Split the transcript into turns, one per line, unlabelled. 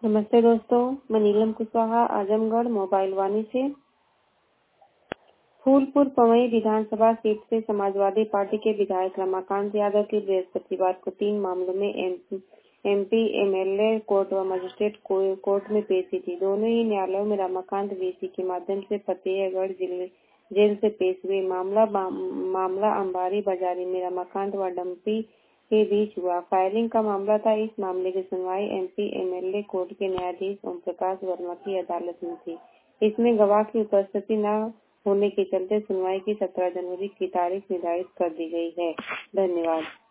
नमस्ते दोस्तों, मैं नीलम कुशवाहा आजमगढ़ मोबाइल वाणी से। फूलपुर पवई विधानसभा सीट से समाजवादी पार्टी के विधायक रमाकांत यादव की बृहस्पतिवार को 3 मामलों में एमपी एमएलए कोर्ट व मजिस्ट्रेट कोर्ट में पेशी थी। दोनों ही न्यायालयों में रमाकांत वीसी के माध्यम से फतेहगढ़ जेल से पेश हुए। मामला अंबारी बाजारी में रमाकांत व डंपी के बीच हुआ। फायरिंग का मामला था। इस मामले की सुनवाई एमपी एमएलए कोर्ट के न्यायाधीश ओम प्रकाश वर्मा की अदालत में थी। इसमें गवाह की उपस्थिति न होने के चलते सुनवाई की 17 जनवरी की तारीख निर्धारित कर दी गई है। धन्यवाद।